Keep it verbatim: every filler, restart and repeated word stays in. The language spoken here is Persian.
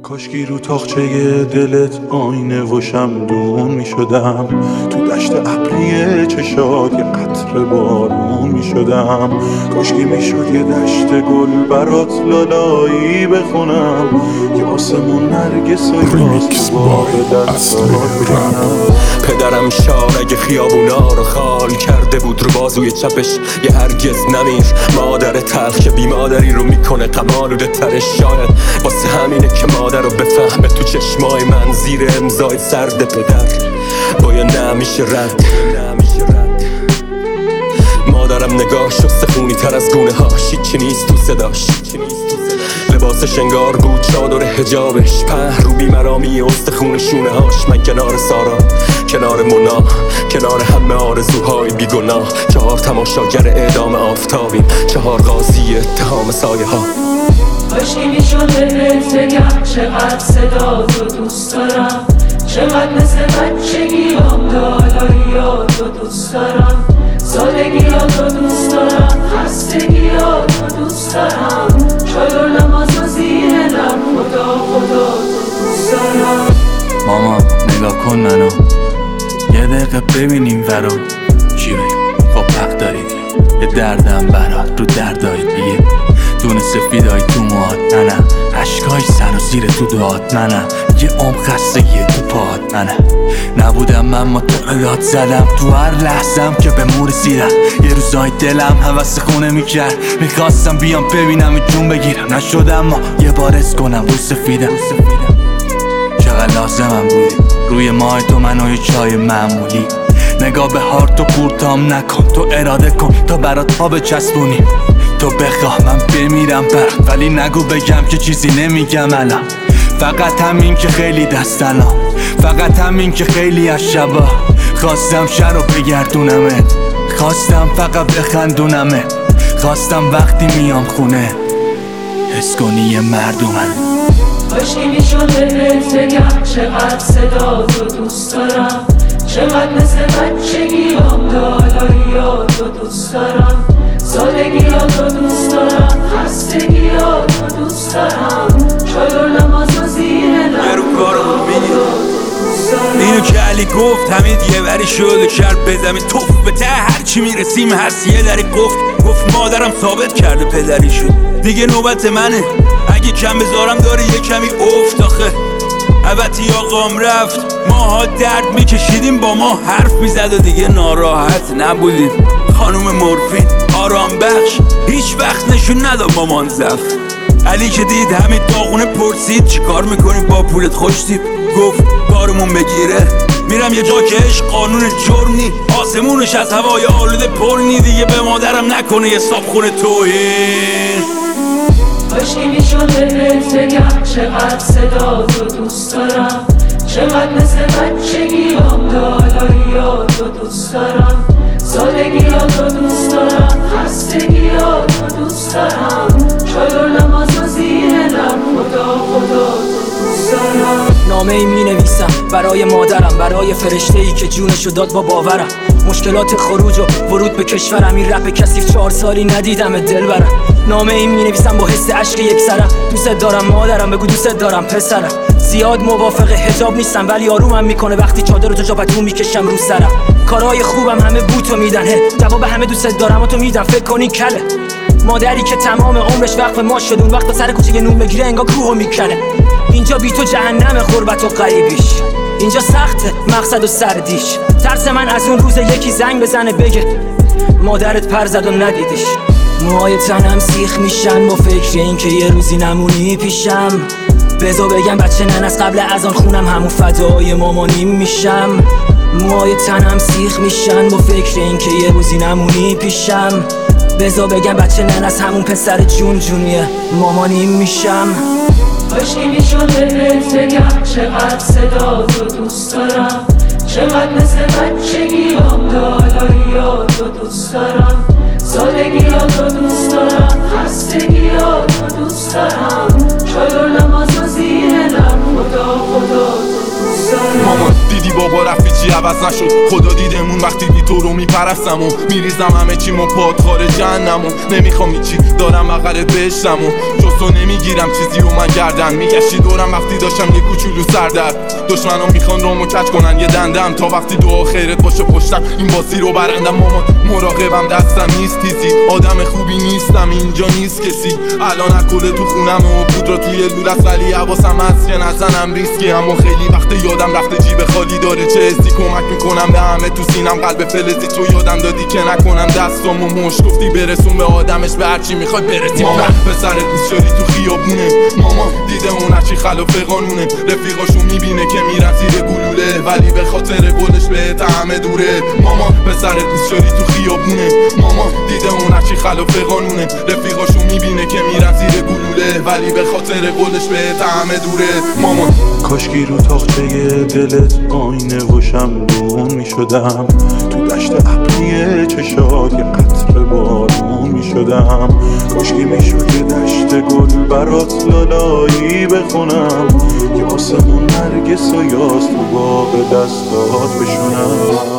کاشکی رو تاخچه دلت آینه و شمدون می شدم، تو دشت ابری چشات یه قطره بارون می شدم. کاشکی می شد یه دشت گل برات لالایی بخونم، یه آسمون نرگس و یاس باغ دستار ببینم. پدرم شارگ خیابونا رو خال کرده بود رو بازوی چپش، یه هرگز نمیر مادر تلخ که بی مادری رو میکنه غم‌آلوده ترش. شاید واسه همینه که مادر رو بفهمه تو چشمای من زیر امضای سرد پدر با یا نمیشه رد. مادرم نگاه شسته خونی تر از گونه هاش، هیچی نیست تو صداش، لباسش انگار بود چادر حجابش، په رو بیمرامی استخون شونه هاش. من کنار سارا، کنار مونا، کنار همه آرزوهای بیگناه. چهار تماشاگر اعدام آفتابیم، چهار قاضی اتهام سایه ها. کاشکی میشد بهت بگم چقدر صدا تو دوست دارم، چقدر مثل بچگیام دالاییاتو دوست دارم، سادگیاتو دوست دارم، خستگیاتو دوست دارم، چادر نماز و زیر لب خدا خدا تو دوست دارم. ماما نگاه کن منو، یه دقیقه ببینیم ورا چی بگم. خب حق دارید، یه دردم برات رو دردای دیگه، دونه سفیدای تو موهات، نه نه عشقای سر و زیر تو دعات، نه نه یه عمق خستگی تو پاهات، نه نه نبودم من ما تو اداد زدم تو هر لحظم که به مور رسیدم. یه روزای دلم هوس خونه میکرد، میخواستم بیام ببینم جون بگیرم، نشدم ما یه بار از کنم رو سفیدم. چقدر لازمم بودی روی ماه تو منو یه چای معمولی، نگاه به هار تو پورتام نکن، تو اراده کن تا برات پا بچسبونی. تو بخواه من بمیرم برات، ولی نگو بگم که چیزی نمیگم الان. فقط همین که خیلی دستلام، فقط همین که خیلی از شبا خواستم شر رو بگردونمت، خواستم فقط بخندونمت، خواستم وقتی میام خونه حس کنی یه مردمم. کاشکی میشد بهت بگم چقدر صدا تو دوست دارم، چقدر مثل بچگیام دالاییاتو دوست دارم، سادگیاتو دوست دارم، خستگیاتو دوست دارم، چادر نماز و زیر لب خدا خدا دوست دارم. اینو که علی گفت همه دیگه وری شد کرد به زمین توف به ته هرچی میرسیم هست یه دری گفت. گفت مادرم ثابت کرده پدری شد، دیگه نوبت منه اگه کم بذارم داره یه کمی افت. آخه البته آقام رفت، ماها درد میکشیدیم با ما حرف میزد و دیگه ناراحت نبودیم. خانوم مورفین آرام بخش هیچ وقت نشون نداد مامان زف. علی که دید همین داغونه پرسید چی کار میکنیم با پولت خوشتیم، گفت کارمون بگیره میرم یه جا که عشق قانون جرم نی، آسمونش از هوای آلوده پر نی، دیگه به مادرم نکنه یه صابخونه توهین. کاشکی میشد بهت بگم چقدر صدا تو دوست دارم، چقدر مثل بچگیام دالاییاتو دوست دارم، سادگیاتو دوست دارم، خستگیاتو دوست دارم، چادر نماز و زیر لب خدا خدا تو دوست دارم. نامه ای می نویسم برای مادرم، برای فرشته ای که جونشو داد با باورم. مشکلات خروج و ورود به کشورم، این رپ کثیف چهار سالی ندیدم دل برم. نامه ای می نویسم با حس عشق یک سرم، دوست دارم مادرم بگو دوست دارم پسرم. زیاد موافق حجاب نیستم ولی آرومم میکنه وقتی چادر رو تو جابتون میکشم رو سرم. کارهای خوبم همه بوتو میدن، جواب همه دوست دارم و تو میدم فکر کنی کله. مادری که تمام عمرش وقف ما شد، اون وقت سر کوچه نون بگیره انگار کوهو میکنه. اینجا بی تو جهنم غربت و غریبیش، اینجا سخته مقصد و سردیش. ترس من از اون روز یکی زنگ بزنه بگه مادرت پر زد و ندیدیش. موهای تنم سیخ میشن با فکر این که یه روزی نمونی پیشم. بذار بگم بچه نن از قبل از آن خونم همون فدای مامانیم میشم. موهای تنم سیخ میشن با فکر این که یه روزی نمونی پیشم. بذار بگم بچه نن از همون پسر جون جونیه مامانیم میشم. کاشکی میشد بهت بگم چقدر صدا تو دوست دارم، چقدر مثل بچگیام دالاییاتو دوست دارم، سادگیاتو دوست دارم، خستگیاتو دوست دارم، چادر نماز و زیر لب خدا خدا تو دوست دارم. مامان دیدی بابا رفتی چی عوض نشد. خدا دیدمون وقتی بی تو رو میپرستم و میریزم همه چیمو پاد خاره جهنم و نمیخوام هیچی دارم بغلت بهشتم و جز تو نمیگیرم چیزی و من گردن میگشتی دورم وقتی داشتم یه کوچولو سردر. دشمنان میخوان رامو کج کنن یه دندم تا وقتی دعا خیرت باشه پشتم این بازی رو برندم. مامان مراقبم دستم نیست تیزی، آدم خوبی نیستم اینجا نیست کسی. الان الکل تو خونم و پودر توی لوله است ولی حواسم هست که نزنم ریسکی. اما خیلی وقت یادم رفته جیب خالی داره چه حسی کمک میکنم به همه تو سینم قلب فلزی تو یادم دادی که نکنم دستامو مش گفتی برسون به آدمش به هرچی میخوای برسی. ماما پسرت نیست شدی تو خیابونه، ماما دیده اون هرچی خلاف قانونه. رفیقاشو میبینه که میرن زیر گلوله ولی به خاطر گلش بهت همه دوره. ماما پسرت نیست شدی تو خیابونه، ماما دیده اون هرچی خلاف قانونه. رفیقاشو میبینه که میرن زیر گلوله ولی به خاطر گلش بهت همه دوره. ماما کاشکی رو تاخته دلت آینه و شمدون میشدم، تو دشت ابری چشات یه قطره بارون میشدم. کاشکی میشد یه دشت گل برات لالایی بخونم که آسمون نرگس و یاس تو باغ دستات بشونم.